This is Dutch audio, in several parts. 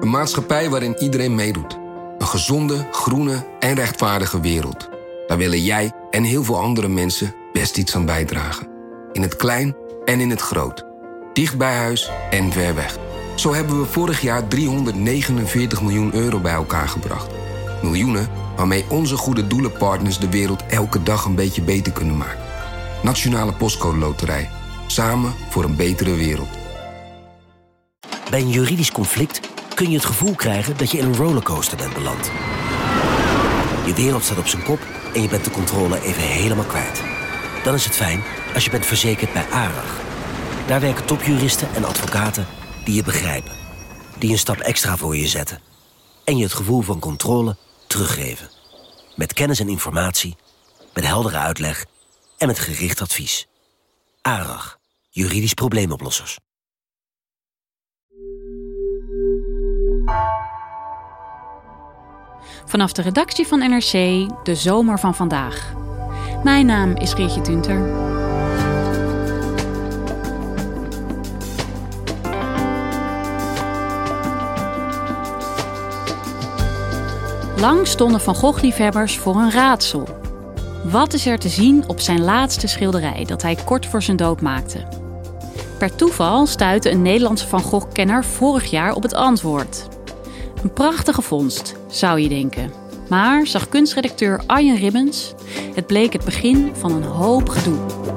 Een maatschappij waarin iedereen meedoet. Een gezonde, groene en rechtvaardige wereld. Daar willen jij en heel veel andere mensen best iets aan bijdragen. In het klein en in het groot. Dicht bij huis en ver weg. Zo hebben we vorig jaar 349 miljoen euro bij elkaar gebracht. Miljoenen waarmee onze goede doelenpartners de wereld elke dag een beetje beter kunnen maken. Nationale Postcode Loterij. Samen voor een betere wereld. Bij een juridisch conflict kun je het gevoel krijgen dat je in een rollercoaster bent beland. Je wereld staat op zijn kop en je bent de controle even helemaal kwijt. Dan is het fijn als je bent verzekerd bij ARAG. Daar werken topjuristen en advocaten die je begrijpen. Die een stap extra voor je zetten. En je het gevoel van controle teruggeven. Met kennis en informatie, met heldere uitleg en met gericht advies. ARAG, juridisch probleemoplossers. Vanaf de redactie van NRC, de zomer van vandaag. Mijn naam is Geertje Tunter. Lang stonden Van Gogh-liefhebbers voor een raadsel. Wat is er te zien op zijn laatste schilderij dat hij kort voor zijn dood maakte? Per toeval stuitte een Nederlandse Van Gogh-kenner vorig jaar op het antwoord. Een prachtige vondst, zou je denken. Maar, zag kunstredacteur Arjen Ribbens, het bleek het begin van een hoop gedoe.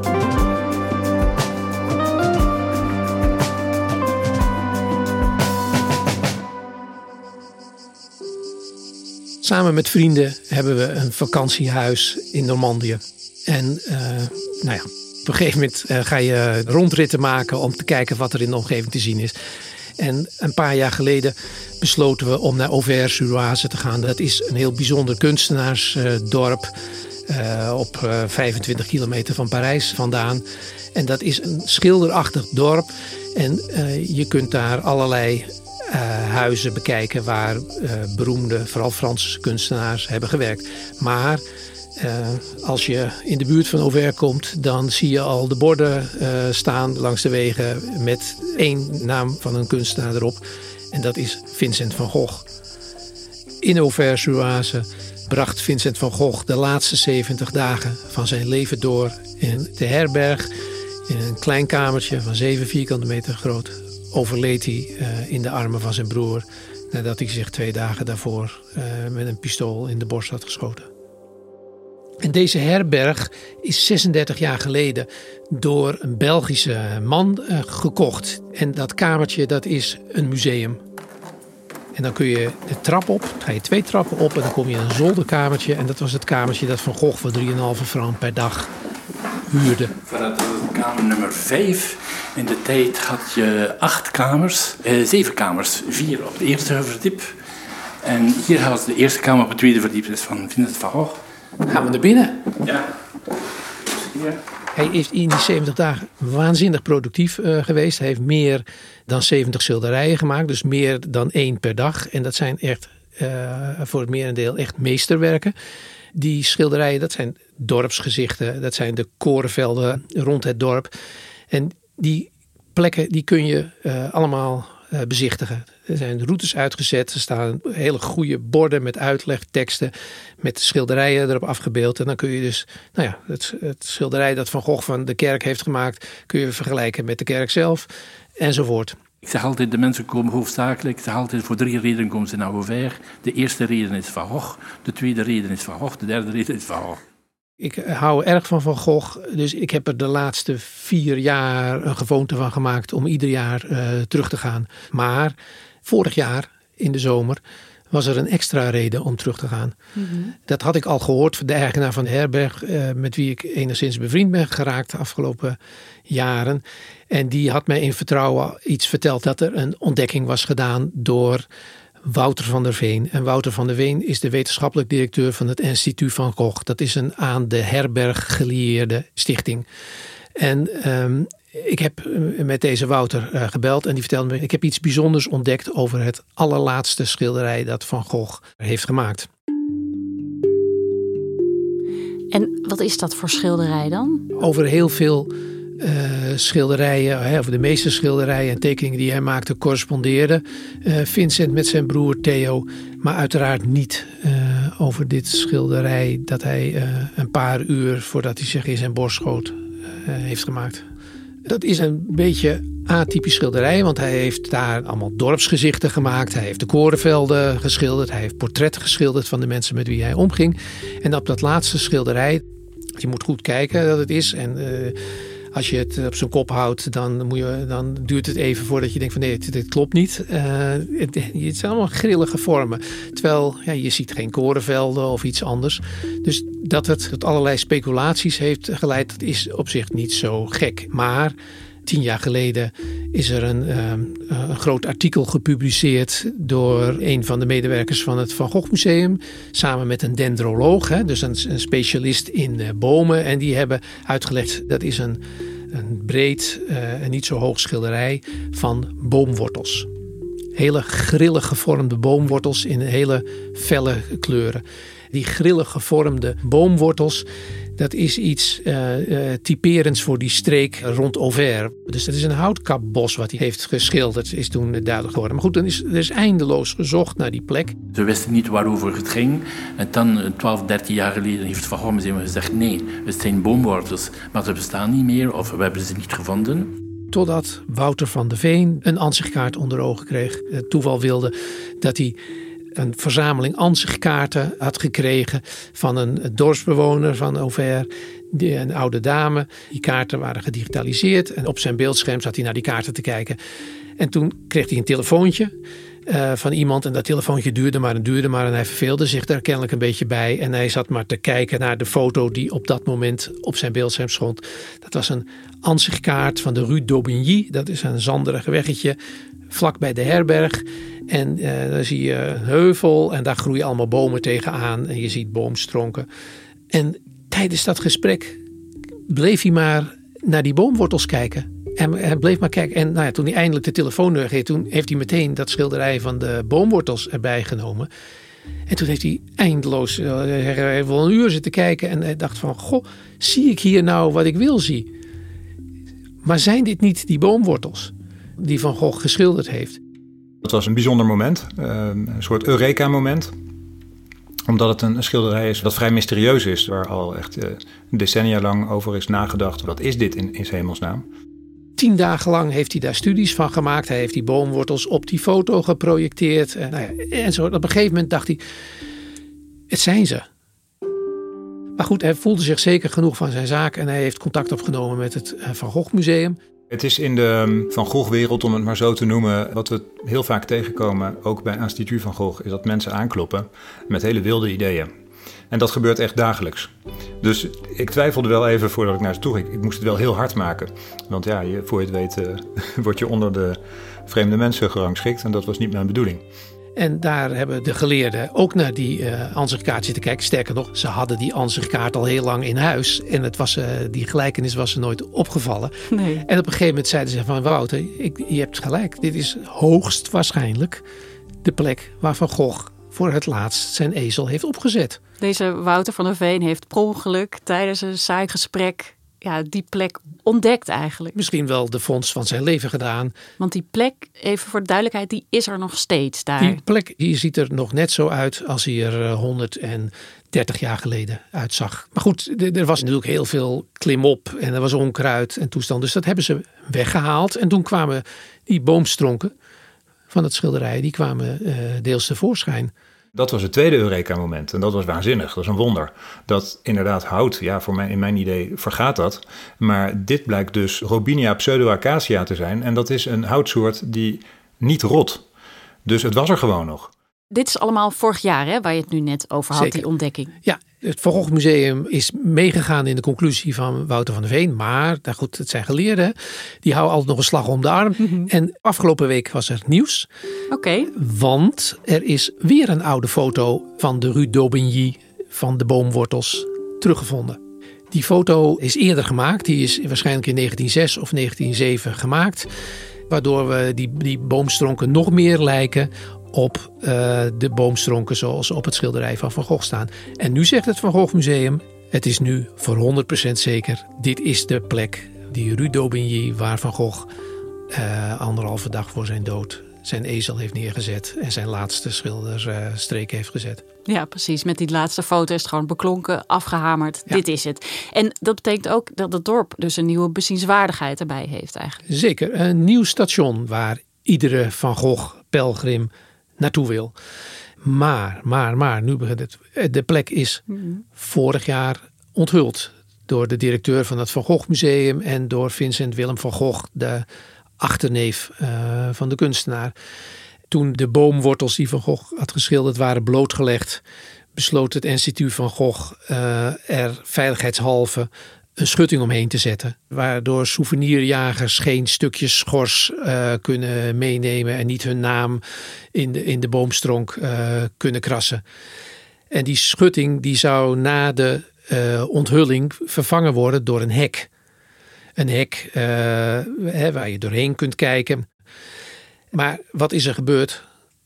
Samen met vrienden hebben we een vakantiehuis in Normandië. En op een gegeven moment ga je rondritten maken om te kijken wat er in de omgeving te zien is. En een paar jaar geleden besloten we om naar Auvers-sur-Oise te gaan. Dat is een heel bijzonder kunstenaarsdorp op 25 kilometer van Parijs vandaan. En dat is een schilderachtig dorp. En je kunt daar allerlei huizen bekijken waar beroemde, vooral Franse kunstenaars hebben gewerkt. Maar als je in de buurt van Auvers komt, dan zie je al de borden staan langs de wegen met één naam van een kunstenaar erop. En dat is Vincent van Gogh. In Auvers-sur-Oise bracht Vincent van Gogh de laatste 70 dagen van zijn leven door in de herberg. In een klein kamertje van 7 vierkante meter groot overleed hij in de armen van zijn broer, nadat hij zich 2 dagen daarvoor met een pistool in de borst had geschoten. En deze herberg is 36 jaar geleden door een Belgische man gekocht. En dat kamertje, dat is een museum. En dan kun je de trap op, dan ga je 2 trappen op en dan kom je in een zolderkamertje. En dat was het kamertje dat Van Gogh voor 3,5 frank per dag huurde. Vanuit kamer nummer 5. In de tijd had je 8 kamers, 7 kamers. 4 op het eerste verdiep. En hier had de eerste kamer op het tweede verdiep, dus van Vincent van Gogh. Gaan we naar binnen? Ja. Hier. Hij is in die 70 dagen waanzinnig productief geweest. Hij heeft meer dan 70 schilderijen gemaakt. Dus meer dan 1 per dag. En dat zijn echt voor het merendeel echt meesterwerken. Die schilderijen, dat zijn dorpsgezichten. Dat zijn de korenvelden rond het dorp. En die plekken die kun je allemaal bezichtigen. Er zijn routes uitgezet. Er staan hele goede borden met uitlegteksten. Met schilderijen erop afgebeeld. En dan kun je dus het schilderij dat Van Gogh van de kerk heeft gemaakt, kun je vergelijken met de kerk zelf. Enzovoort. Ik zeg altijd, de mensen komen hoofdzakelijk, ik zeg altijd, voor 3 redenen komen ze naar Auvers. De eerste reden is Van Gogh. De tweede reden is Van Gogh. De derde reden is Van Gogh. Ik hou erg van Gogh, dus ik heb er de laatste 4 jaar een gewoonte van gemaakt om ieder jaar terug te gaan. Maar vorig jaar in de zomer was er een extra reden om terug te gaan. Mm-hmm. Dat had ik al gehoord van de eigenaar van de herberg, met wie ik enigszins bevriend ben geraakt de afgelopen jaren. En die had mij in vertrouwen iets verteld dat er een ontdekking was gedaan door Wouter van der Veen. En Wouter van der Veen is de wetenschappelijk directeur van het Instituut van Gogh. Dat is een aan de herberg gelieerde stichting. En ik heb met deze Wouter gebeld en die vertelde me, ik heb iets bijzonders ontdekt over het allerlaatste schilderij dat Van Gogh heeft gemaakt. En wat is dat voor schilderij dan? Over heel veel schilderijen, of de meeste schilderijen en tekeningen die hij maakte, correspondeerden Vincent met zijn broer Theo. Maar uiteraard niet over dit schilderij dat hij een paar uur voordat hij zich in zijn borst schoot heeft gemaakt. Dat is een beetje atypisch schilderij, want hij heeft daar allemaal dorpsgezichten gemaakt. Hij heeft de korenvelden geschilderd. Hij heeft portretten geschilderd van de mensen met wie hij omging. En op dat laatste schilderij, je moet goed kijken dat het is. En als je het op zijn kop houdt, dan duurt het even voordat je denkt van nee, dit klopt niet. Het zijn allemaal grillige vormen. Terwijl je ziet geen korenvelden of iets anders. Dus dat het tot allerlei speculaties heeft geleid, dat is op zich niet zo gek. Maar 10 jaar geleden is er een groot artikel gepubliceerd door een van de medewerkers van het Van Gogh Museum. Samen met een dendroloog, dus een specialist in bomen. En die hebben uitgelegd, dat is een breed en niet zo hoog schilderij van boomwortels. Hele grillig gevormde boomwortels in hele felle kleuren. Die grillig gevormde boomwortels, dat is iets typerends voor die streek rond Auvers. Dus dat is een houtkapbos wat hij heeft geschilderd, is toen duidelijk geworden. Maar goed, er is eindeloos gezocht naar die plek. Ze wisten niet waarover het ging. En dan, 12, 13 jaar geleden, heeft het Van Gogh Museum gezegd, nee, het zijn boomwortels. Maar ze bestaan niet meer, of we hebben ze niet gevonden. Totdat Wouter van de Veen een ansichtkaart onder ogen kreeg. Het toeval wilde dat hij een verzameling ansichtkaarten had gekregen van een dorpsbewoner van Auvers, een oude dame. Die kaarten waren gedigitaliseerd en op zijn beeldscherm zat hij naar die kaarten te kijken. En toen kreeg hij een telefoontje van iemand en dat telefoontje duurde maar en hij verveelde zich daar kennelijk een beetje bij. En hij zat maar te kijken naar de foto die op dat moment op zijn beeldscherm stond. Dat was een ansichtkaart van de Rue d'Aubigny. Dat is een zanderig weggetje vlak bij de herberg. En daar zie je een heuvel en daar groeien allemaal bomen tegenaan. En je ziet boomstronken. En tijdens dat gesprek bleef hij maar naar die boomwortels kijken. En hij bleef maar kijken. En toen hij eindelijk de telefoon kreeg, toen heeft hij meteen dat schilderij van de boomwortels erbij genomen. En toen heeft hij eindeloos, hij heeft wel een uur zitten kijken. En hij dacht van, goh, zie ik hier nou wat ik wil zien? Maar zijn dit niet die boomwortels die Van Gogh geschilderd heeft? Dat was een bijzonder moment, een soort Eureka-moment. Omdat het een schilderij is dat vrij mysterieus is, waar al echt decennia lang over is nagedacht. Wat is dit in hemelsnaam? 10 dagen lang heeft hij daar studies van gemaakt. Hij heeft die boomwortels op die foto geprojecteerd. En zo. Op een gegeven moment dacht hij, het zijn ze. Maar goed, hij voelde zich zeker genoeg van zijn zaak en hij heeft contact opgenomen met het Van Gogh Museum. Het is in de Van Gogh-wereld, om het maar zo te noemen, wat we heel vaak tegenkomen, ook bij Instituut Van Gogh, is dat mensen aankloppen met hele wilde ideeën. En dat gebeurt echt dagelijks. Dus ik twijfelde wel even voordat ik naar ze toe ging. Ik moest het wel heel hard maken. Want ja, voor je het weet word je onder de vreemde mensen gerangschikt. En dat was niet mijn bedoeling. En daar hebben de geleerden ook naar die ansichtkaart zitten kijken. Sterker nog, ze hadden die ansichtkaart al heel lang in huis. En die gelijkenis was ze nooit opgevallen. Nee. En op een gegeven moment zeiden ze van Wouter, je hebt gelijk. Dit is hoogst waarschijnlijk de plek waar Van Gogh voor het laatst zijn ezel heeft opgezet. Deze Wouter van der Veen heeft per ongeluk tijdens een saai gesprek die plek ontdekt eigenlijk. Misschien wel de vondst van zijn leven gedaan. Want die plek, even voor de duidelijkheid, die is er nog steeds daar. Die plek die ziet er nog net zo uit als hij er 130 jaar geleden uitzag. Maar goed, er was natuurlijk heel veel klimop en er was onkruid en toestand. Dus dat hebben ze weggehaald. En toen kwamen die boomstronken van het schilderij, die kwamen deels tevoorschijn. Dat was het tweede Eureka-moment en dat was waanzinnig. Dat is een wonder. Dat inderdaad hout, in mijn idee vergaat dat. Maar dit blijkt dus Robinia pseudoacacia te zijn. En dat is een houtsoort die niet rot. Dus het was er gewoon nog. Dit is allemaal vorig jaar, hè, waar je het nu net over had, Zeker. Die ontdekking. Ja, het Van Gogh Museum is meegegaan in de conclusie van Wouter van der Veen. Maar, goed, het zijn geleerden. Die houden altijd nog een slag om de arm. Mm-hmm. En afgelopen week was er nieuws. Oké. Want er is weer een oude foto van de Rue d'Aubigny van de boomwortels teruggevonden. Die foto is eerder gemaakt. Die is waarschijnlijk in 1906 of 1907 gemaakt. Waardoor we die boomstronken nog meer lijken op de boomstronken zoals op het schilderij van Van Gogh staan. En nu zegt het Van Gogh Museum, het is nu voor 100% zeker, dit is de plek die Rue d'Aubigny, waar Van Gogh 1,5 dag voor zijn dood zijn ezel heeft neergezet en zijn laatste schilderstreek heeft gezet. Ja, precies. Met die laatste foto is het gewoon beklonken, afgehamerd. Ja. Dit is het. En dat betekent ook dat het dorp dus een nieuwe bezienswaardigheid erbij heeft eigenlijk. Zeker. Een nieuw station waar iedere Van Gogh-pelgrim naartoe wil. Maar, nu begint het. De plek is vorig jaar onthuld door de directeur van het Van Gogh Museum en door Vincent Willem van Gogh, de achterneef van de kunstenaar. Toen de boomwortels die Van Gogh had geschilderd waren blootgelegd, besloot het instituut Van Gogh er veiligheidshalve een schutting omheen te zetten. Waardoor souvenirjagers geen stukjes schors kunnen meenemen en niet hun naam in de boomstronk kunnen krassen. En die schutting die zou na de onthulling vervangen worden door een hek. Een hek waar je doorheen kunt kijken. Maar wat is er gebeurd?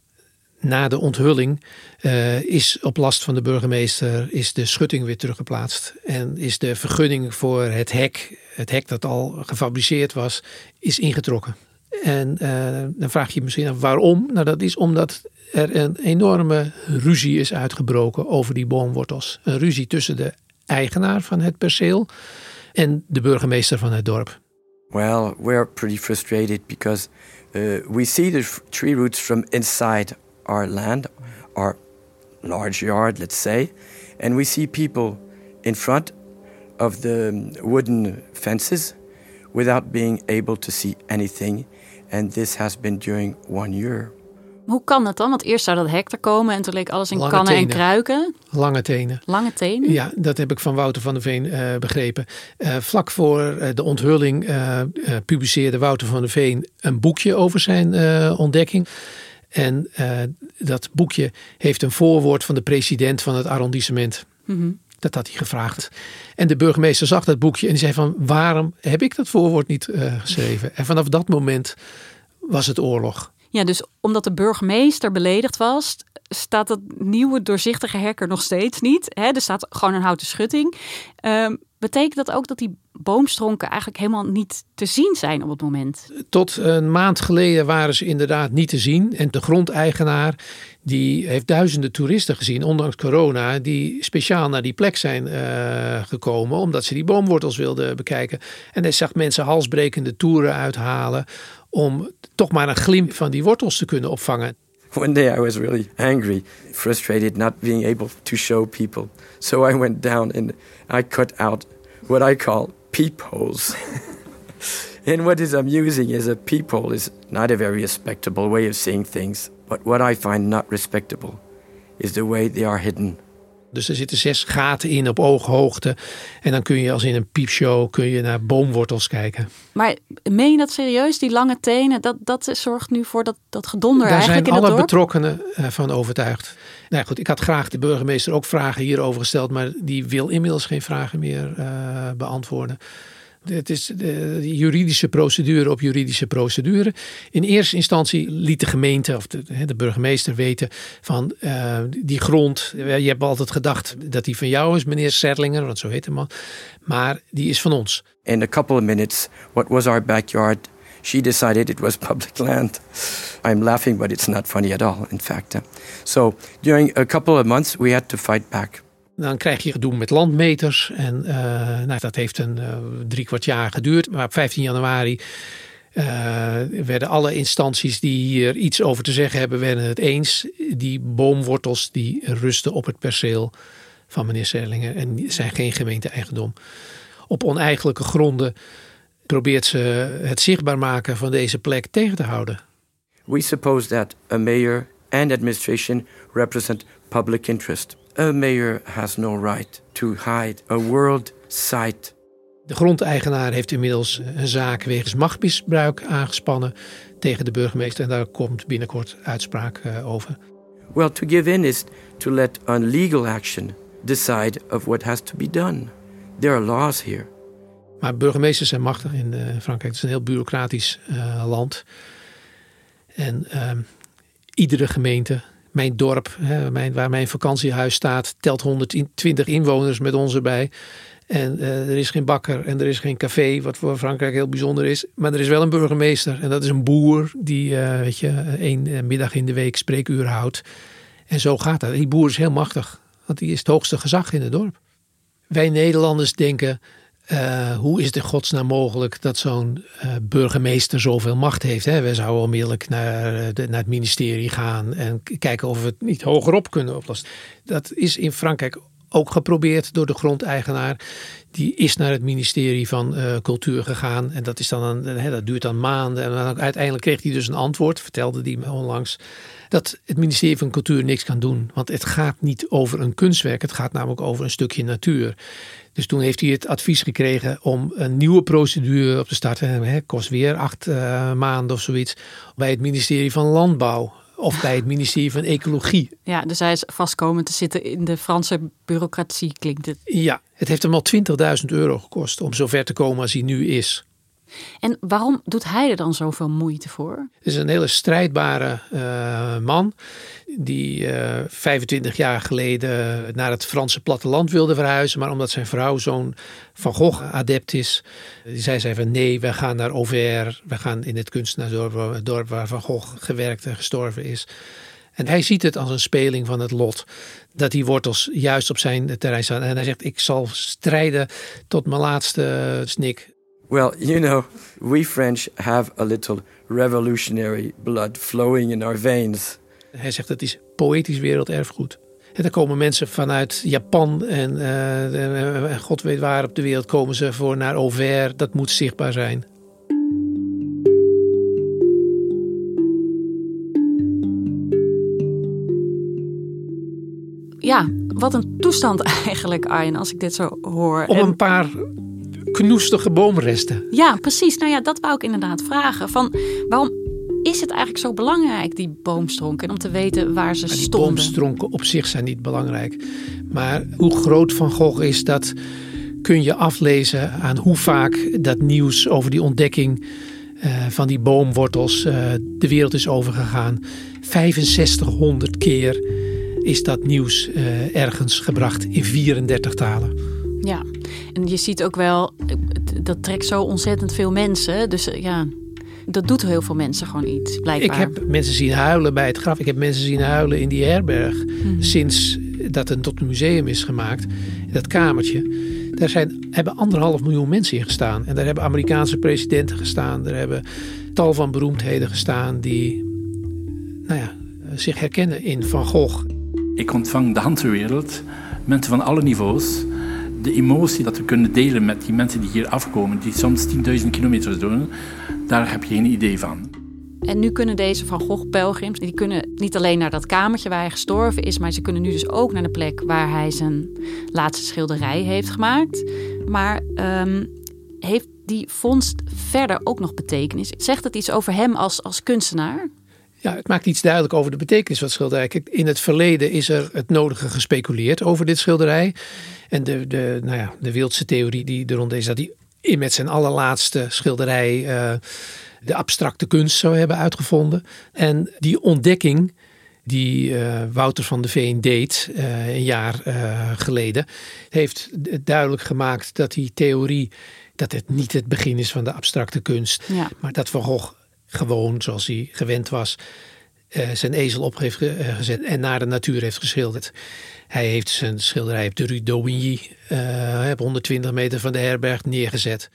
Na de onthulling is op last van de burgemeester is de schutting weer teruggeplaatst. En is de vergunning voor het hek dat al gefabriceerd was, is ingetrokken. En dan vraag je je misschien af waarom. Nou, dat is omdat er een enorme ruzie is uitgebroken over die boomwortels. Een ruzie tussen de eigenaar van het perceel en de burgemeester van het dorp. Well, we're pretty frustrated because we see the tree roots from inside our land, our large yard, let's say, and we see people in front of the wooden fences without being able to see anything, and this has been during 1 year. Hoe kan dat dan? Want eerst zou dat hek er komen en toen leek alles in kannen en kruiken. Lange tenen. Lange tenen? Ja, dat heb ik van Wouter van der Veen begrepen. Vlak voor de onthulling publiceerde Wouter van der Veen een boekje over zijn ontdekking. En dat boekje heeft een voorwoord van de president van het arrondissement. Mm-hmm. Dat had hij gevraagd. En de burgemeester zag dat boekje en die zei van waarom heb ik dat voorwoord niet geschreven? En vanaf dat moment was het oorlog. Ja, dus omdat de burgemeester beledigd was, staat dat nieuwe doorzichtige hek er nog steeds niet. Hè? Er staat gewoon een houten schutting. Betekent dat ook dat die boomstronken eigenlijk helemaal niet te zien zijn op het moment? Tot een maand geleden waren ze inderdaad niet te zien. En de grondeigenaar die heeft duizenden toeristen gezien, ondanks corona, die speciaal naar die plek zijn gekomen omdat ze die boomwortels wilden bekijken. En hij zag mensen halsbrekende toeren uithalen om toch maar een glimp van die wortels te kunnen opvangen. One day I was really angry, frustrated, not being able to show people. So I went down and I cut out what I call peepholes. And what is amusing is a peephole is not a very respectable way of seeing things. But what I find not respectable is the way they are hidden. Dus er zitten 6 gaten in op ooghoogte. En dan kun je als in een piepshow naar boomwortels kijken. Maar meen je dat serieus? Die lange tenen, dat zorgt nu voor dat gedonder daar eigenlijk in het dorp? Daar zijn alle betrokkenen van overtuigd. Nou goed, ik had graag de burgemeester ook vragen hierover gesteld. Maar die wil inmiddels geen vragen meer beantwoorden. Het is de juridische procedure op juridische procedure. In eerste instantie liet de gemeente of de burgemeester weten van die grond. Je hebt altijd gedacht dat die van jou is, meneer Serlinger, want zo heet de man. Maar die is van ons. In a couple of minutes, what was our backyard? She decided it was public land. I'm laughing, but it's not funny at all, in fact. So during a couple of months, we had to fight back. Dan krijg je gedoe met landmeters. En dat heeft een 3/4 jaar geduurd. Maar op 15 januari werden alle instanties die hier iets over te zeggen hebben, werden het eens. Die boomwortels die rusten op het perceel van meneer Serlinger. En zijn geen gemeente-eigendom. Op oneigenlijke gronden probeert ze het zichtbaar maken van deze plek tegen te houden. We suppose that a mayor and administration represent public interest. A mayor has no right to hide a world sight. De grondeigenaar heeft inmiddels een zaak wegens machtsmisbruik aangespannen tegen de burgemeester. En daar komt binnenkort uitspraak over. Well, to give in is to let on legal action decide of what has to be done. There are laws here. Maar burgemeesters zijn machtig in Frankrijk. Het is een heel bureaucratisch land. En iedere gemeente Mijn dorp, waar mijn vakantiehuis staat, telt 120 inwoners met ons erbij. En er is geen bakker en er is geen café, wat voor Frankrijk heel bijzonder is. Maar er is wel een burgemeester en dat is een boer die 1 middag in de week spreekuur houdt. En zo gaat dat. Die boer is heel machtig, want die is het hoogste gezag in het dorp. Wij Nederlanders denken, hoe is het in godsnaam mogelijk dat zo'n burgemeester zoveel macht heeft? Hè? We zouden onmiddellijk naar het ministerie gaan en kijken of we het niet hogerop kunnen oplossen. Dat is in Frankrijk ook geprobeerd door de grondeigenaar. Die is naar het ministerie van Cultuur gegaan. En dat is dan dat duurt dan maanden. En dan uiteindelijk kreeg hij dus een antwoord, vertelde hij me onlangs, dat het ministerie van Cultuur niks kan doen. Want het gaat niet over een kunstwerk. Het gaat namelijk over een stukje natuur. Dus toen heeft hij het advies gekregen om een nieuwe procedure op te starten. Kost weer 8 maanden of zoiets. Bij het ministerie van Landbouw. Of bij het ministerie van Ecologie. Ja, dus hij is vast komen te zitten in de Franse bureaucratie, klinkt het. Ja, het heeft hem al €20.000 gekost om zover te komen als hij nu is. En waarom doet hij er dan zoveel moeite voor? Het is een hele strijdbare man die 25 jaar geleden naar het Franse platteland wilde verhuizen. Maar omdat zijn vrouw zo'n Van Gogh-adept is, zei zij van nee, we gaan naar Auvers. We gaan in het kunstenaarsdorp, het dorp waar Van Gogh gewerkt en gestorven is. En hij ziet het als een speling van het lot. Dat die wortels juist op zijn terrein staan. En hij zegt, ik zal strijden tot mijn laatste snik. Well, you know, we French have a little revolutionary blood flowing in our veins. Hij zegt, het is poëtisch werelderfgoed. En er komen mensen vanuit Japan en god weet waar op de wereld komen ze voor naar Auvers. Dat moet zichtbaar zijn. Ja, wat een toestand eigenlijk, Arjen, als ik dit zo hoor. Om een paar knoestige boomresten. Ja, precies. Nou ja, dat wou ik inderdaad vragen. Waarom is het eigenlijk zo belangrijk, die boomstronken? En om te weten waar ze stonden. Die boomstronken op zich zijn niet belangrijk. Maar hoe groot Van Gogh is, dat kun je aflezen aan hoe vaak dat nieuws over die ontdekking van die boomwortels de wereld is overgegaan. 6500 keer is dat nieuws ergens gebracht in 34 talen. Ja, en je ziet ook wel, dat trekt zo ontzettend veel mensen. Dus ja, dat doet heel veel mensen gewoon iets, blijkbaar. Ik heb mensen zien huilen bij het graf. Ik heb mensen zien huilen in die herberg. Sinds dat het tot een museum is gemaakt. Dat kamertje. Daar hebben 1,5 miljoen mensen in gestaan. En daar hebben Amerikaanse presidenten gestaan. Daar hebben tal van beroemdheden gestaan die zich herkennen in Van Gogh. Ik ontvang de handwereld, mensen van alle niveaus. De emotie dat we kunnen delen met die mensen die hier afkomen, die soms 10.000 kilometers doen, daar heb je geen idee van. En nu kunnen deze Van Gogh-pelgrims, die kunnen niet alleen naar dat kamertje waar hij gestorven is, maar ze kunnen nu dus ook naar de plek waar hij zijn laatste schilderij heeft gemaakt. Maar heeft die vondst verder ook nog betekenis? Zegt het iets over hem als kunstenaar? Ja, het maakt iets duidelijk over de betekenis van het schilderij. Kijk, in het verleden is er het nodige gespeculeerd over dit schilderij. En de wildste theorie die er rond is, dat hij met zijn allerlaatste schilderij de abstracte kunst zou hebben uitgevonden. En die ontdekking die Wouter van de Veen deed een jaar geleden, heeft duidelijk gemaakt dat die theorie, dat het niet het begin is van de abstracte kunst. Ja. Maar dat Van Gogh gewoon, zoals hij gewend was, zijn ezel op heeft gezet en naar de natuur heeft geschilderd. Hij heeft zijn schilderij op de Rue d'Aubigny op 120 meter van de herberg neergezet.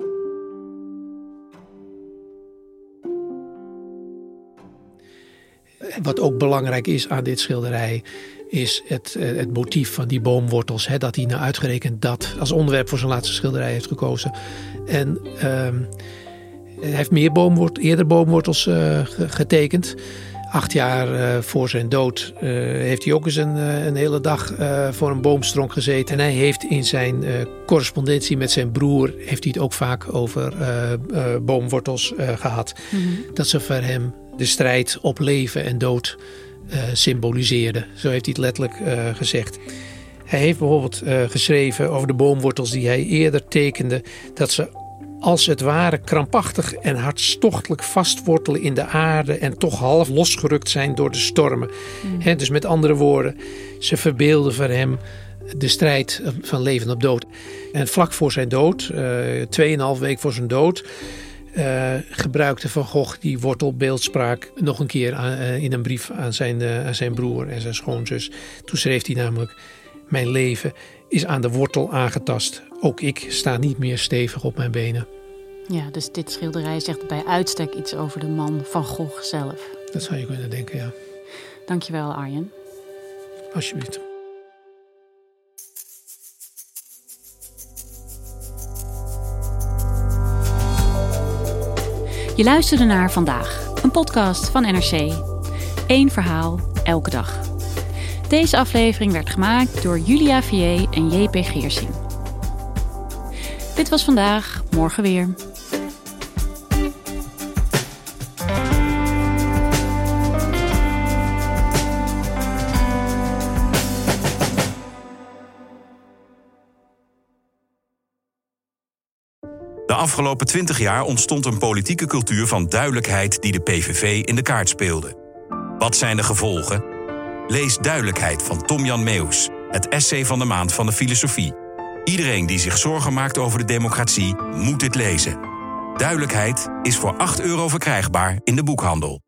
Wat ook belangrijk is aan dit schilderij is het motief van die boomwortels. Dat hij nou uitgerekend dat als onderwerp voor zijn laatste schilderij heeft gekozen. En hij heeft eerder boomwortels getekend. 8 jaar voor zijn dood heeft hij ook eens een hele dag voor een boomstronk gezeten. En hij heeft in zijn correspondentie met zijn broer heeft hij het ook vaak over boomwortels gehad. Mm-hmm. Dat ze voor hem de strijd op leven en dood symboliseerde. Zo heeft hij het letterlijk gezegd. Hij heeft bijvoorbeeld geschreven over de boomwortels die hij eerder tekende, dat ze als het ware krampachtig en hartstochtelijk vastwortelen in de aarde en toch half losgerukt zijn door de stormen. Dus met andere woorden, ze verbeelden voor hem de strijd van leven op dood. En vlak voor zijn dood, 2,5 week voor zijn dood, gebruikte Van Gogh die wortelbeeldspraak nog een keer in een brief aan zijn broer en zijn schoonzus. Toen schreef hij namelijk: mijn leven is aan de wortel aangetast. Ook ik sta niet meer stevig op mijn benen. Ja, dus dit schilderij zegt bij uitstek iets over de man Van Gogh zelf. Dat zou je kunnen denken, ja. Dankjewel, Arjen. Alsjeblieft. Je luisterde naar Vandaag, een podcast van NRC. 1 verhaal, elke dag. Deze aflevering werd gemaakt door Julia Vier en JP Geersing. Dit was Vandaag, morgen weer. De afgelopen 20 jaar ontstond een politieke cultuur van duidelijkheid die de PVV in de kaart speelde. Wat zijn de gevolgen? Lees Duidelijkheid van Tom-Jan Meeuws, het essay van de maand van de filosofie. Iedereen die zich zorgen maakt over de democratie moet dit lezen. Duidelijkheid is voor €8 verkrijgbaar in de boekhandel.